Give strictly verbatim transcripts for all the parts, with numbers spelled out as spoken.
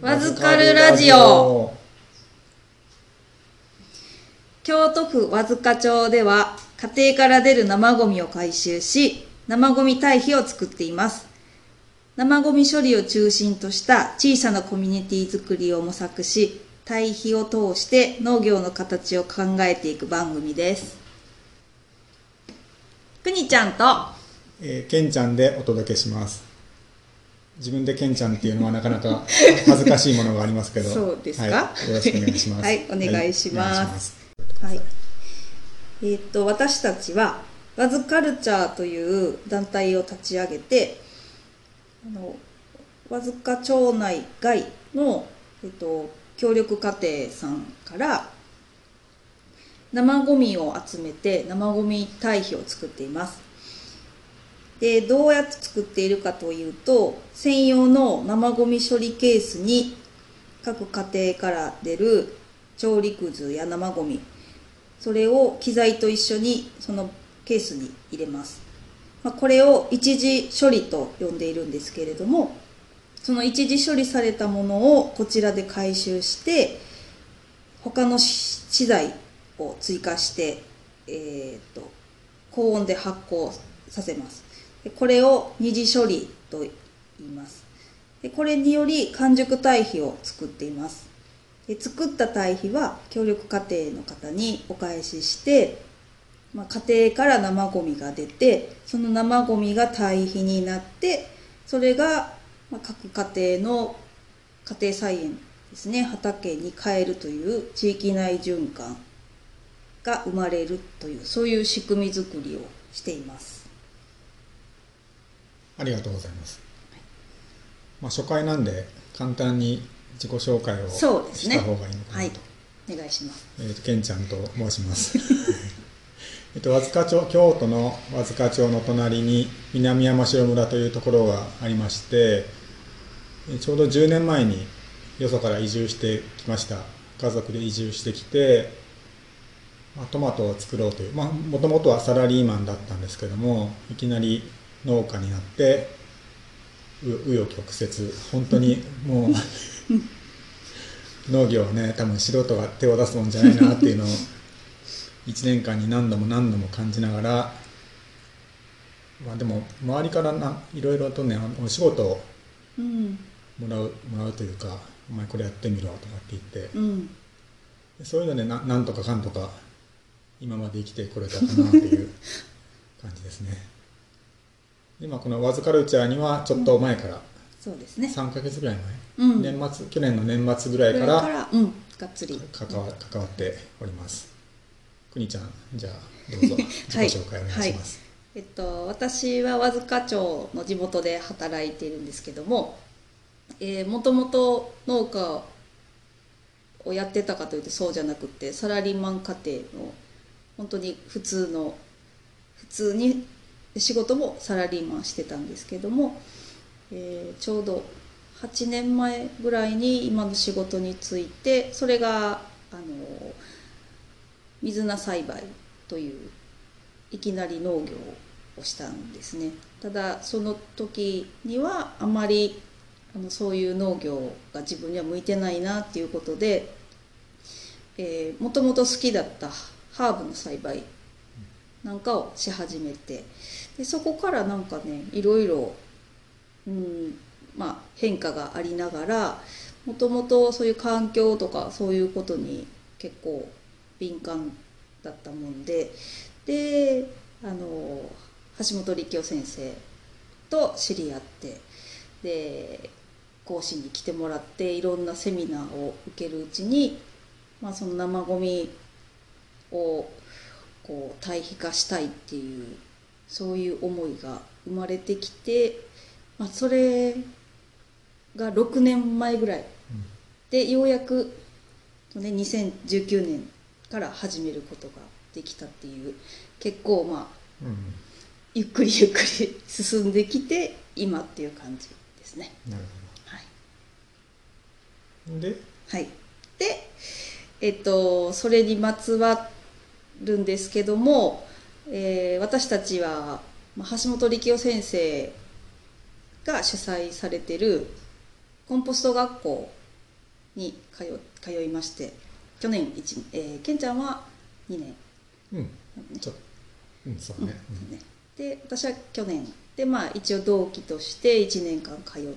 わずかるラジオ。京都府和塚町では家庭から出る生ゴミを回収し、生ゴミ堆肥を作っています。生ゴミ処理を中心とした小さなコミュニティ作りを模索し、堆肥を通して農業の形を考えていく番組です。くにちゃんと、 えー、けんちゃんでお届けします。自分でけんちゃんっていうのはなかなか恥ずかしいものがありますけどそうですか、 はい、よろしくお願いします。 はい、お願いします。はい、えー、っと私たちはワズカルチャーという団体を立ち上げて、あの和塚町内外の、えっと、協力家庭さんから生ゴミを集めて生ゴミ堆肥を作っています。で、どうやって作っているかというと、専用の生ゴミ処理ケースに各家庭から出る調理くずや生ゴミ、それを機材と一緒にそのケースに入れます。まあ、これを一時処理と呼んでいるんですけれども、その一時処理されたものをこちらで回収して、他の資材を追加して、えー、と高温で発酵させます。これを二次処理と言います。これにより完熟堆肥を作っています。作った堆肥は協力家庭の方にお返しして、まあ、家庭から生ゴミが出て、その生ゴミが堆肥になって、それが各家庭の家庭菜園ですね、畑に変えるという地域内循環が生まれるという、そういう仕組み作りをしています。 ありがとうございます。はい、まあ、初回なんで簡単に自己紹介をした方がいいのかなと。 はい、お願いします。 えーと、けんちゃんと申します。えっと、和塚町、京都の和塚町の隣に南山城村というところがありまして、ちょうどじゅうねんまえによそから移住してきました。家族で移住してきて、まあ、トマトを作ろうという、まあ、もともとはサラリーマンだったんですけども、いきなり農家になって紆余曲折、本当にもう農業はね、多分素人が手を出すもんじゃないなっていうのをいちねんかんに何度も何度も感じながら、まあ、でも周りからないろいろとね、お仕事をもらう、もらうというか、お前これやってみろとかって言って、うん、そういうので な, なんとかかんとか今まで生きてこれたかなっていう感じですね。で、まあ、このワズカルチャーにはちょっと前から、うん、 そうですね、 さんかげつぐらい前、うん、年末去年の年末ぐらいから、 うん、がっつり関 わ, 関わっております。くにちゃん、じゃあどうぞ自己紹介お願いします。はいはい、 えっと、私は和塚町の地元で働いているんですけども、えー、もともと農家をやってたかというとそうじゃなくて、サラリーマン家庭の本当に普通の普通に仕事もサラリーマンしてたんですけども、えー、ちょうどはちねんまえぐらいに今の仕事に就いて、それがあの水菜栽培といういきなり農業をしたんですね。ただその時にはあまりあのそういう農業が自分には向いてないなっていうことで、えー、もともと好きだったハーブの栽培なんかをし始めて、でそこからなんかね、いろいろ、うんまあ、変化がありながら、もともとそういう環境とかそういうことに結構敏感だったもんで、であの橋本力夫先生と知り合って、で講師に来てもらっていろんなセミナーを受けるうちに、まあ、その生ゴミをこう堆肥化したいっていうそういう思いが生まれてきて、まあ、それがろくねんまえぐらいでようやく、ね、にせんじゅうきゅうねんから始めることができたっていう、結構まあ、うん、ゆっくりゆっくり進んできて今っていう感じですね。 なるほど。はい、で、 はい、で、えっとそれにまつわるんですけども、えー、私たちは橋本力夫先生が主催されてるコンポスト学校に通通いまして、去年いち、えー、ケンちゃんはにねん、 うん、 ね、 ちょうんそうね、 うん、ねで私は去年で、まあ、一応同期としていちねんかん通って、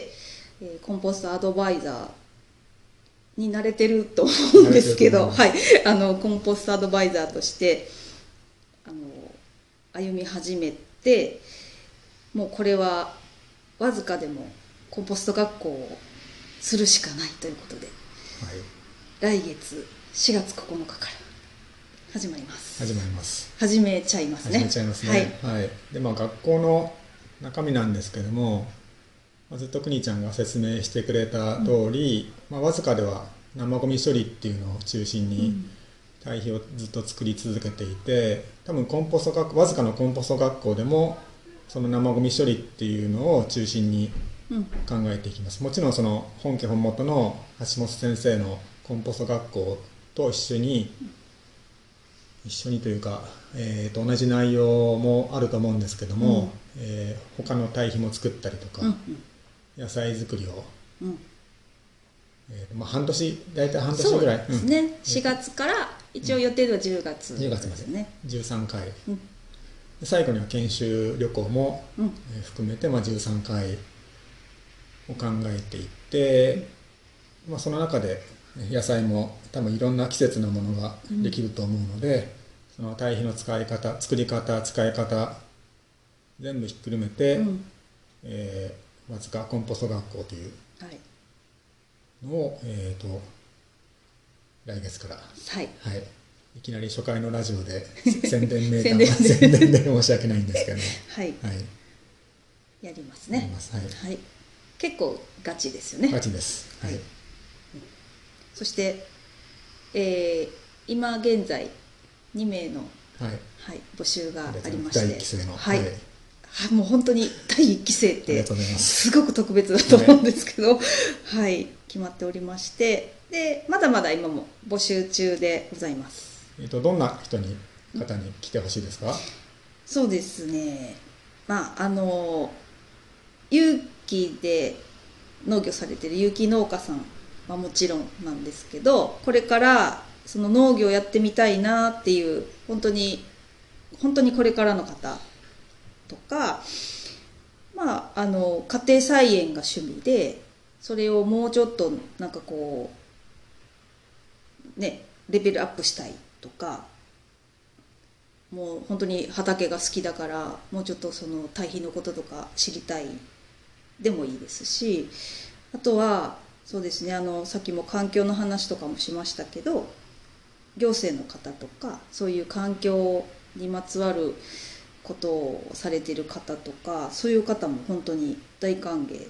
えー、コンポストアドバイザーに慣れてると思うんですけど、はい、あのコンポストアドバイザーとしてあの歩み始めて、もうこれはわずかでもコンポスト学校をするしかないということで、はい、来月しがつここのかから始まります始まります始めちゃいますね始めちゃいますね、はい、はい、でまあ学校の中身なんですけども、ずっとくにちゃんが説明してくれた通り、うん、まあ、わずかでは生ゴミ処理っていうのを中心に堆肥をずっと作り続けていて、多分コンポスト学わずかのコンポスト学校でもその生ゴミ処理っていうのを中心に考えていきます。もちろんその本家本元の橋本先生のコンポスト学校と一緒に一緒にというか、えー、と同じ内容もあると思うんですけども、うん、えー、他の堆肥も作ったりとか、うんうん、野菜作りを、うん、えーまあ、半年大体半年ぐらいそうですね、うん、しがつから一応予定ではじゅうがつ、 うん、じゅうがつまでねじゅうさんかい、うん、最後には研修旅行も、うんえー、含めて、まあ、じゅうさんかいを考えていって、うんまあ、その中で野菜も多分いろんな季節のものができると思うので、うん、その堆肥の使い方作り方使い方全部ひっくるめて、うんえー、わずかコンポスト学校というのを、はいえー、と来月から、はいはい、いきなり初回のラジオで宣伝メーター宣伝で申し訳ないんですけど、はい、はい、 やりますね。 やります、はいはい、結構ガチですよね。 ガチです、はい、 そして、えー、今現在にめいの、はいはい、募集がありましてだいいっきせいの、はいはい、もう本当にだいいっきせいってすごく特別だと思うんですけど、はい、はい、決まっておりまして、でまだまだ今も募集中でございます。 えーと、どんな人に方に来てほしいですか？ そうですね、まああの有機で農業されてる有機農家さんはもちろんなんですけど、これからその農業やってみたいなっていう本当に本当にこれからの方とか、まああの家庭菜園が趣味でそれをもうちょっとなんかこうねレベルアップしたいとか、もう本当に畑が好きだからもうちょっとその堆肥のこととか知りたいでもいいですし、あとはそうですね、あのさっきも環境の話とかもしましたけど、行政の方とかそういう環境にまつわることをされている方とか、そういう方も本当に大歓迎です。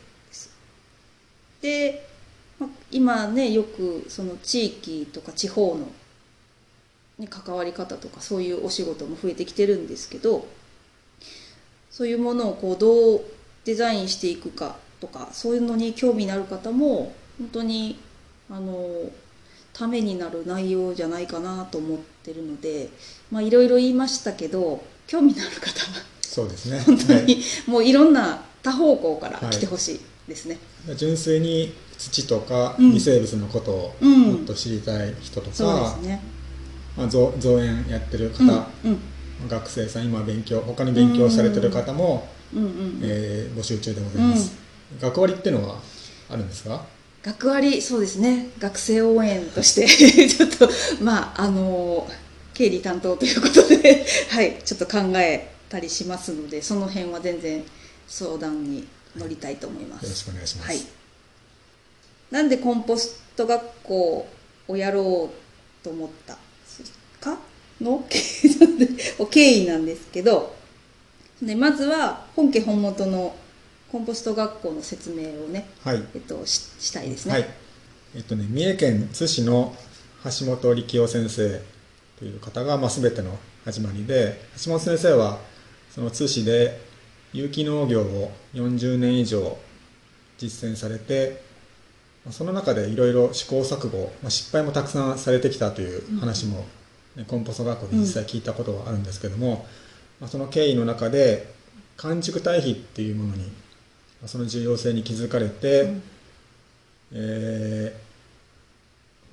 で、ま、今ねよくその地域とか地方の、ね、関わり方とかそういうお仕事も増えてきてるんですけど、そういうものをこうどうデザインしていくかとか、そういうのに興味のある方も本当にあのためになる内容じゃないかなと思ってるので、まあいろいろ言いましたけど、興味のある方はそうですね、 本当に、はい、もういろんな多方向から来てほしいですね、 はい、純粋に土とか微生物のことをもっと知りたい人とか、うん、そうですね、まあ、造園やってる方、うんうん学生さん今勉強他に勉強されてる方も、うんうんうんえー、募集中でございます、うん、学割っていうのはあるんですか？ 学割そうですね、学生応援としてちょっとまああの経理担当ということではいちょっと考えたりしますので、その辺は全然相談に乗りたいと思います、 はい、よろしくお願いします、 はい、なんでコンポスト学校をやろうと思ったかの経緯なんですけど、でまずは本家本元のコンポスト学校の説明をね、はいえっと、し, したいですね、 はいえっとね、三重県津市の橋本力夫先生という方が、まあ、全ての始まりで、橋本先生はその津市で有機農業をよんじゅうねん以上実践されて、その中でいろいろ試行錯誤、まあ、失敗もたくさんされてきたという話も、うんコンポスト学校で実際聞いたことがあるんですけども、うん、その経緯の中で完熟堆肥っていうものにその重要性に気づかれて、うんえ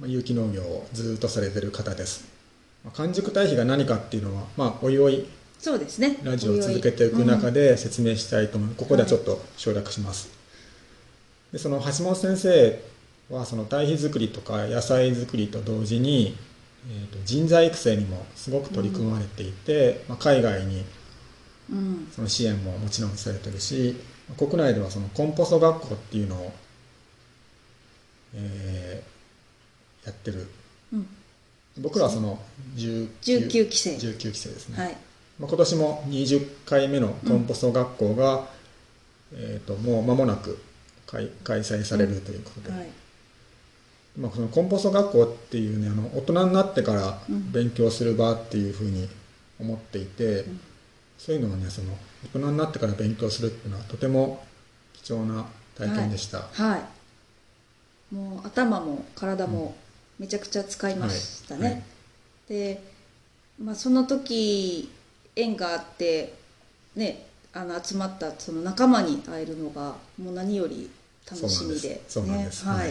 まあ、有機農業をずっとされてる方です。まあ、完熟堆肥が何かっていうのは、まあ、おいおいそうですね、 ラジオを続けていく中で説明したいと思う、うん、ここではちょっと省略します、はい、でその橋本先生はその堆肥作りとか野菜作りと同時に、えー、と人材育成にもすごく取り組まれていて、うんまあ、海外にその支援ももちろんされてるし、国内ではそのコンポスト学校っていうのを、えー、やってる、うん、僕らはそのじゅうきゅう、 じゅうきゅうきせいじゅうきゅうきせいですね、 はい、 まあ、今年もにじゅっかいめのコンポスト学校が、うんえー、ともう間もなく 開, 開催されるということで、うんはいまあ、そのコンポスト学校っていうねあの大人になってから勉強する場っていうふうに思っていて、うん、そういうのはねその大人になってから勉強するっていうのはとても貴重な体験でした、 はいはい、もう頭も体もめちゃくちゃ使いましたね、はいはい、で、まあ、その時縁があってねあの集まったその仲間に会えるのがもう何より楽しみで、 そうなんです、はい、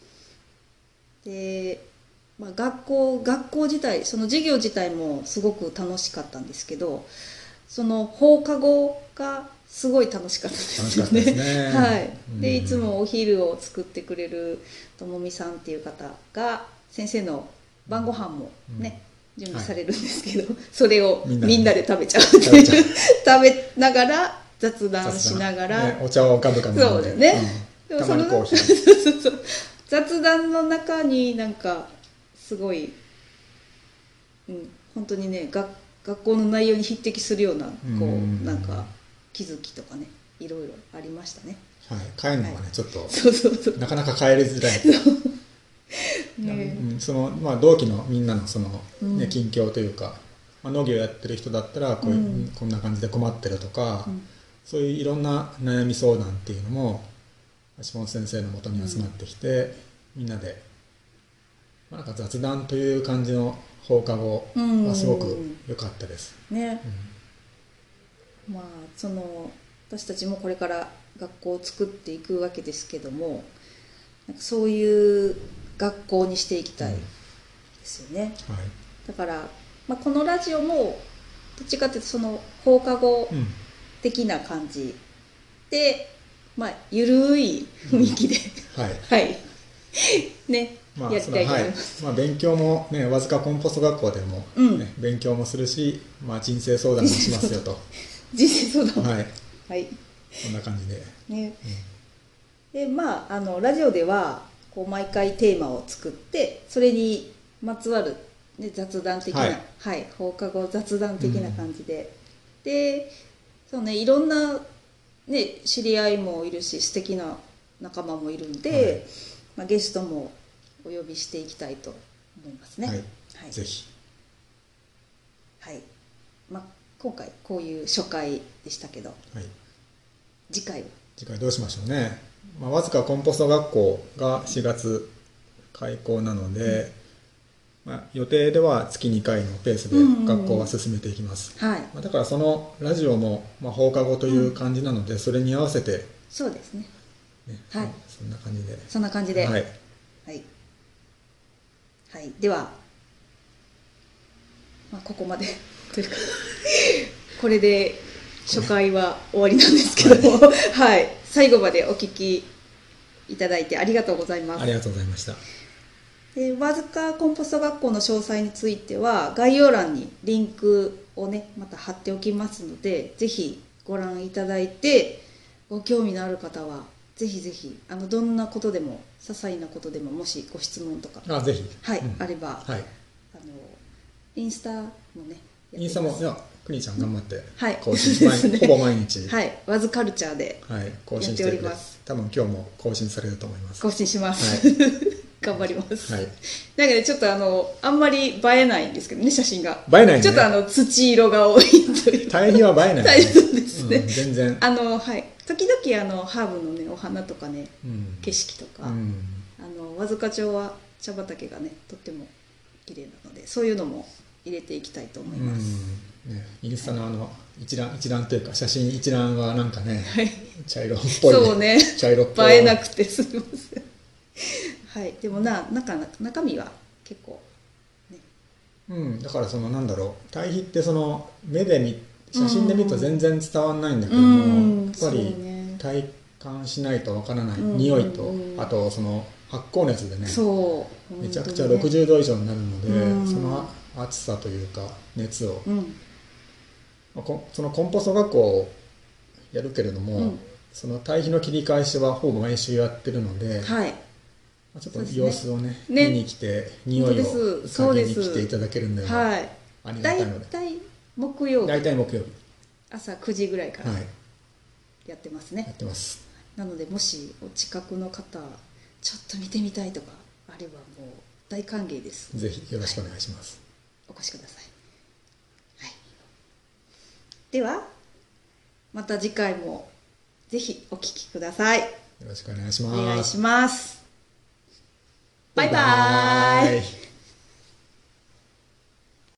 で、まあ、学校学校自体その授業自体もすごく楽しかったんですけどその放課後がすごい楽しかったですよね。 楽しかったですねはい、でいつもお昼を作ってくれるともみさんっていう方が先生の晩ご飯もね、うん、準備されるんですけど、はい、それをみんなで食べちゃうっていう食べながら雑談しながら、 ね、お茶をガブガブ飲んでそうね、 うん、たまにコーヒーそうそう雑談の中になんかすごい、うん、本当にね学学校の内容に匹敵するようなこうなんか気づきとかねいろいろありましたね。 はい、帰るのがね、はい、ちょっとそうそうそうなかなか帰りづらいね、うん、そのまあ、同期のみんなのその、ねうん、近況というか、まあ、農業やってる人だったらこういう、うん、こんな感じで困ってるとか、うん、そういういろんな悩み相談っていうのも橋本先生のもとに集まってきて、うん、みんなで、まあ、なんか雑談という感じの放課後はすごく良かったです、 うんねうん、まあその私たちもこれから学校を作っていくわけですけどもなんかそういう学校にしていきたいですよね、うんはい、だから、まあ、このラジオもどっちかというとその放課後的な感じで、うんまあ、ゆるい雰囲気で、うん、はい、はいねまあ、 やりたいと思います、 はいまあ、勉強もねわずかコンポスト学校でも、ねうん、勉強もするし、まあ、人生相談もしますよと人生相談はい、 はい、 こんな感じで、 ねうん、でまああのラジオではこう毎回テーマを作ってそれにまつわる、ね、雑談的な、はいはい、放課後雑談的な感じで、うん、でそうねいろんな、ね、知り合いもいるし素敵な仲間もいるんで、はいまあ、ゲストもお呼びしていきたいと思いますね。 はい、はい、ぜひ。 はい。まあ今回こういう初回でしたけど、はい、次回は次回どうしましょうね。まあ、わずかコンポスト学校がしがつ開校なので、うんまあ、予定では月にかいのペースで学校は進めていきます。 はい。 まあ、だからそのラジオもまあ放課後という感じなので、うん、それに合わせてそうですね。 ねはい。そんな感じで。 そんな感じで。 はい。 はいはい、では、まあ、ここまでというかこれで初回は終わりなんですけども、はいはい、最後までお聞きいただいてありがとうございます。 ありがとうございました。 でわずかコンポスト学校の詳細については概要欄にリンクをねまた貼っておきますのでぜひご覧いただいてご興味のある方はぜひぜひあのどんなことでも些細なことでももしご質問とかあぜひ、 はいうん、 あれば、はい、あのインスタもねインスタもいやくにちゃん頑張って更新、はいね、ほぼ毎日はいワズカルチャーで更新しております。多分今日も更新されると思います。 更新します、はい、頑張ります、はい、なんかねちょっとあのあんまり映えないんですけどね写真が映えないねちょっとあの土色が多いという対比は映えない、ね、 大丈夫ですね、 うん、全然あのはい時々あのハーブのねお花とかね、うん、景色とか、うん、あの和塚町は茶畑がねとっても綺麗なのでそういうのも入れていきたいと思います、 うんね、インスタのあの一覧一覧というか写真一覧はなんかね、はい、茶色っぽい、ね、 そうね茶色っぽい映えなくてすみませんはいでもな中中身は結構ねうん、だからそのなんだろう対比ってその目で見写真で見ると全然伝わらないんだけども、 うんやっぱりそうね体感しないとわからないうん匂いと、 うんあとその発酵熱でねそうめちゃくちゃ本当にねろくじゅうど以上になるので、 うんその暑さというか熱を、 うんまあこそのコンポスト学校をやるけれども、 うんその対比の切り返しはほぼ毎週やってるので、 はいまあちょっとそうですね様子をねね見に来て匂いを本当です嗅ぎにそうです来ていただけるんで、 はいありがた大いので体木曜大日体木曜日、 朝くじぐらいからはい、 やってますやね、 ってます。 なのでもしお近くの方ちょっと見てみたいとかあればもう大歓迎です。 ぜひよろしくお願いします。 お越しください、はい、ではまた次回もぜひお聞きください。 よろしくお願いしおます。 願いします。バイババイバーイーイ。